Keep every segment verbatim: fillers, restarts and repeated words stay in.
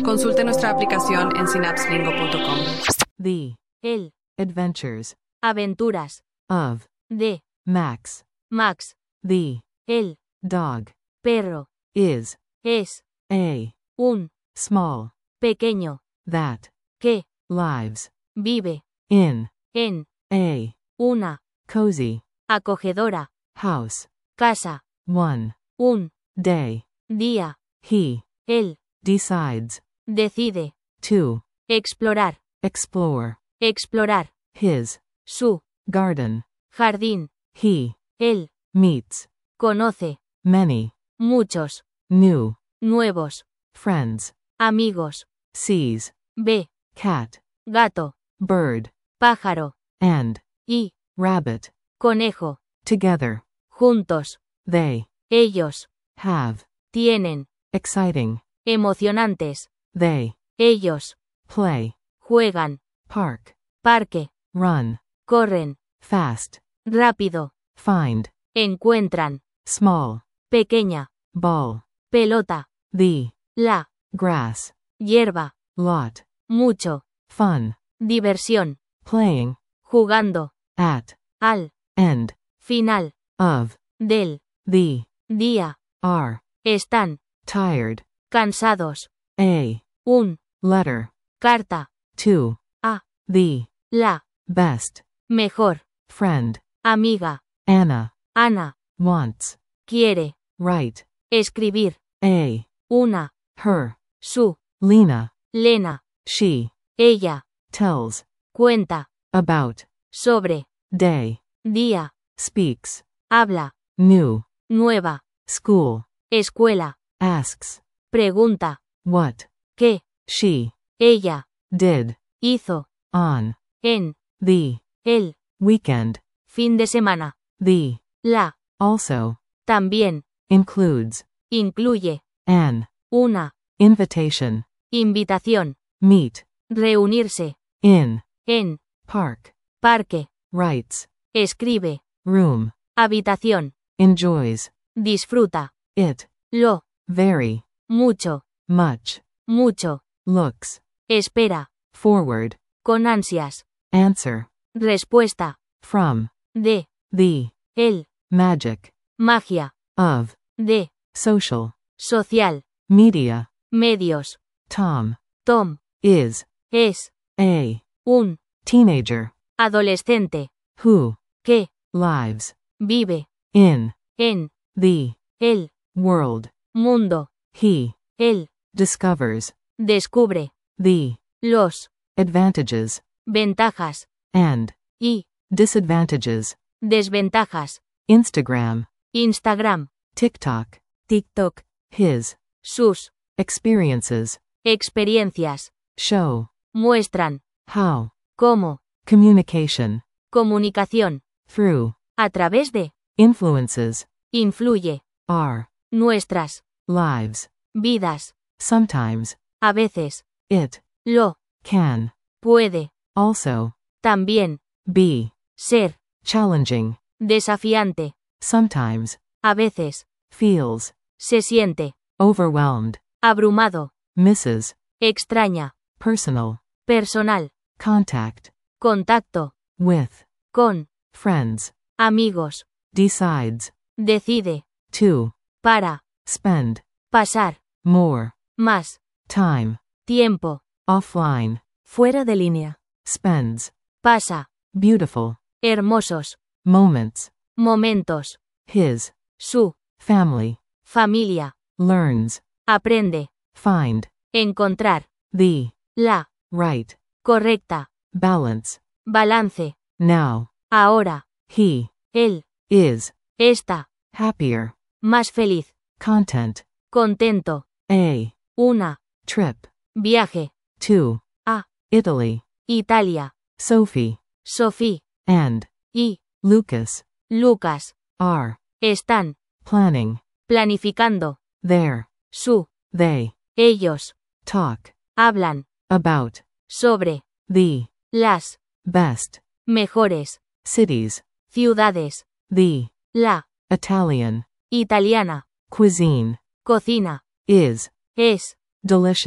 Consulte nuestra aplicación en synapse lingo punto com. The El. adventures Aventuras. of De. Max. Max. The El. dog Perro. is Es. a Un. small Pequeño. that Que. lives Vive. in En. a Una. cozy Acogedora. house. Casa. One Un. day Día. he Él. decides Decide. to Explorar. explore Explorar. his Su. garden. Jardín. He Él. meets Conoce. many Muchos. new Nuevos. friends. Amigos. Sees Ve. cat, Gato. bird, Pájaro. and Y. rabbit. Conejo. Together Juntos. they Ellos. have Tienen. exciting. Emocionantes. They Ellos. play Juegan. park, Parque. run Corren. fast, Rápido. find Encuentran. small Pequeña. ball. Pelota. The La. grass Hierba. lot. Mucho. Fun Diversión. playing Jugando. at Al. end Final. of Del. the Día. are Están. tired. Cansados. A Un. letter Carta. to A. the La. best Mejor. friend. Amiga. Anna Ana. wants Quiere. write Escribir. a Una. her. Su. Lena Lena. she Ella. tells Cuenta. about Sobre. day Día. speaks Habla. new Nueva. school Escuela. asks Pregunta. what ¿Qué? she Ella. did Hizo. on En. the El. weekend. Fin de semana. The La. also También. includes Incluye. an Una. invitation. Invitación. Meet Reunirse. in En. park. Parque. Writes Escribe. room. Habitación. Enjoys Disfruta. it Lo. very Mucho. much. Mucho. Looks Espera. forward. Con ansias. Answer Respuesta. from De. the El. magic Magia. of De. social Social. media. Medios. Tom Tom. is Es. a Un. teenager Adolescente. who Que. lives Vive. in En. the El. world. Mundo. He Él. discovers Descubre. the Los. advantages Ventajas. and Y. disadvantages. Desventajas. Instagram, Instagram. TikTok, TikTok. his Sus. experiences Experiencias. show Muestran. how Cómo. communication Comunicación. through A través de. influences Influye. our Nuestras. lives. Vidas. Sometimes A veces. it Lo. can Puede. also También. be Ser. challenging. Desafiante. Sometimes A veces. feels Se siente. overwhelmed. Abrumado. Misses Extraña. personal Personal. contact Contacto. with Con. friends. Amigos. Decides Decide. to Para. spend Pasar. more Más. time Tiempo. offline. Fuera de línea. Spends Pasa. beautiful Hermosos. moments. Momentos. His Su. family Familia. learns Aprende. find Encontrar. the La. right Correcta. balance. Balance. Now Ahora. he Él. is Está. happier. Más feliz. Content Contento. a Una. trip Viaje. to A. Italy. Italia. Sophie Sophie. and Y. Lucas Lucas. are Están. planning Planificando. their Su. they Ellos. talk Hablan. about Sobre. the Las. best Mejores. cities. Ciudades. The La. Italian Italiana. cuisine Cocina. is Es. delicious.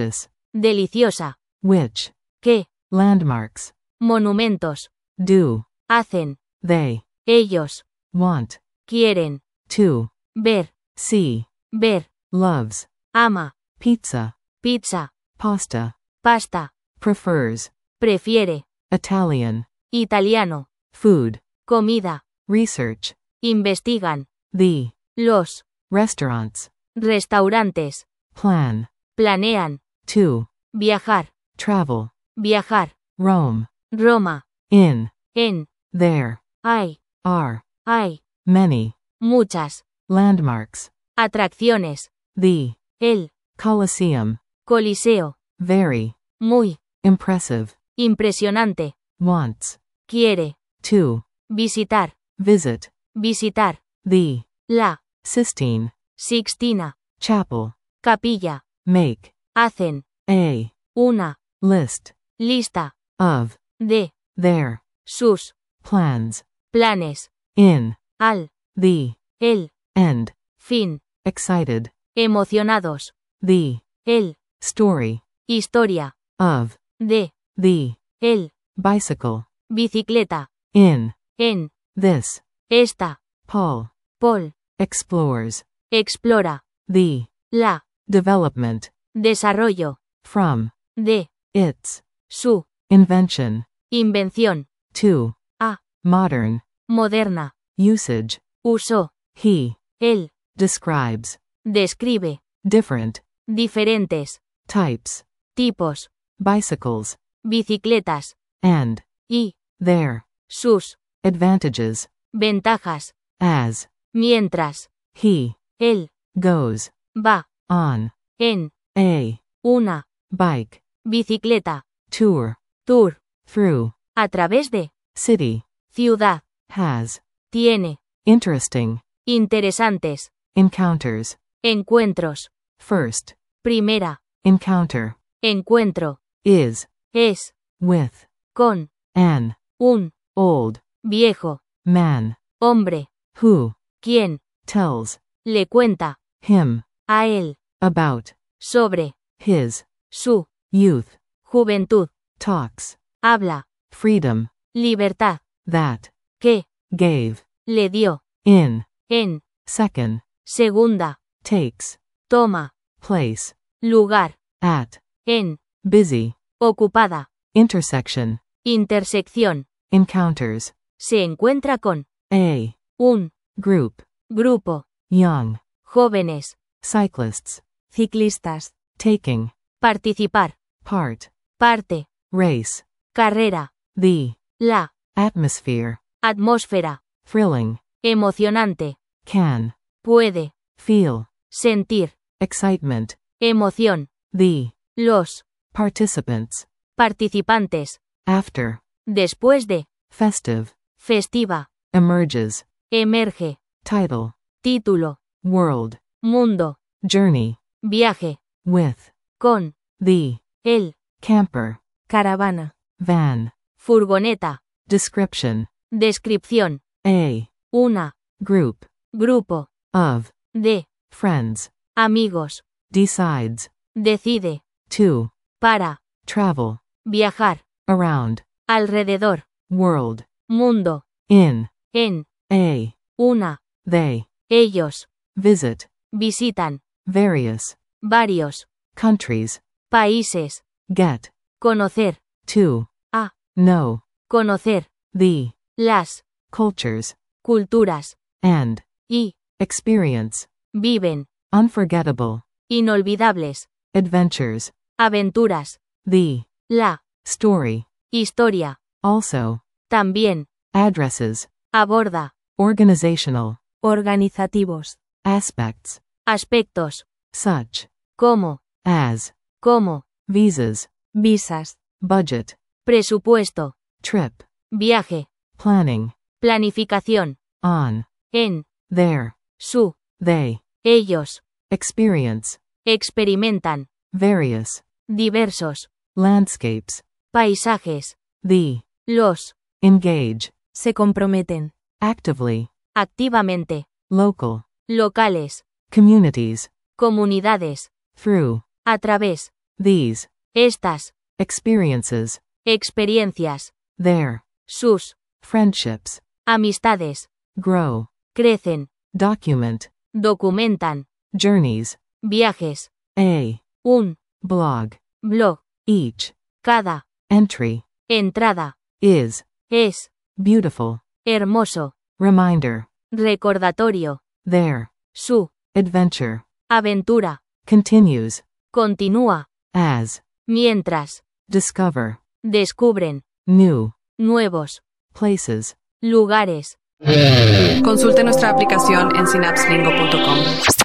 deliciosa, which, que, landmarks, monumentos, do, hacen, they, ellos, want, quieren, to, ver, see, ver, loves, ama, pizza, pizza, pasta, pasta, prefers, prefiere, Italian, italiano, food, comida, research, investigan, the, los, restaurants, restaurantes, plan, planean, to, viajar, travel, viajar, Rome, Roma, in, en, there, hay, are, hay, many, muchas, landmarks, atracciones, the, el, Colosseum, coliseo, very, muy, impressive, impresionante, wants, quiere, to, visitar, visit, visitar, the, la, Sistine, Sixtina, chapel, capilla, make, hacen, a, una, list, lista, of, de, their, sus, plans, planes, in, al, the, el, end, fin, excited, emocionados, the, el, story, historia, of, de, the, el, bicycle, bicicleta, in, en, this, esta, Paul, Paul, explores, explora, the, la, development, desarrollo, from, de, its, su, invention, invención, to, a, modern, moderna, usage, usó, he, él, describes, describe, different, diferentes, types, tipos, bicycles, bicicletas, and, y, their, sus, advantages, ventajas, as, mientras, he, él, goes, va, on, en, a, una, bike, bicicleta, tour, tour, through, a través de, city, ciudad, has, tiene, interesting, interesantes, encounters, encuentros, first, primera, encounter, encuentro, is, es, with, con, an, un, old, viejo, man, hombre, who, quien, tells, le cuenta, him, a él, about, sobre, his, su, youth, juventud, talks, habla, freedom, libertad, that, que, gave, le dio, in, en, second, segunda, takes, toma, place, lugar, at, en, busy, ocupada, intersection, intersección, encounters, se encuentra con, a, un, group, grupo, young, jóvenes, cyclists, ciclistas, taking, participar, part, parte, race, carrera, the, la, atmosphere, atmósfera, thrilling, emocionante, can, puede, feel, sentir, excitement, emoción, the, los, participants, participantes, after, después de, festive, festiva, emerges, emerge, title, título, world, mundo, journey, viaje, with, con, the, el, camper, caravana, van, furgoneta, description, descripción, a, una, group, grupo, of, de, friends, amigos, decides, decide, to, para, travel, viajar, around, alrededor, world, mundo, in, en, a, una, they, ellos, visit, visitan, various, varios, countries, países, get, conocer, to, a, know, conocer, the, las, cultures, culturas, and, y, experience, viven, unforgettable, inolvidables, adventures, aventuras, the, la, story, historia, also, también, addresses, aborda, organizational, organizativos, aspects, aspectos, such, como, as, como, visas, visas, budget, presupuesto, trip, viaje, planning, planificación, on, en, their, su, they, ellos, experience, experimentan, various, diversos, landscapes, paisajes, the, los, engage, se comprometen, actively, activamente, local, locales, communities, comunidades, through, a través, these, Estas. experiences, Experiencias. their, Sus. friendships, Amistades. grow, Crecen. document, Documentan. journeys, Viajes. a, Un. blog, Blog. each, Cada. entry, Entrada. is, Es. beautiful, Hermoso. reminder, Recordatorio. their, Su. adventure, Aventura. continues, Continúa. as, Mientras. discover, Descubren. new, Nuevos. places. Lugares. Consulte nuestra aplicación en synapse lingo punto com.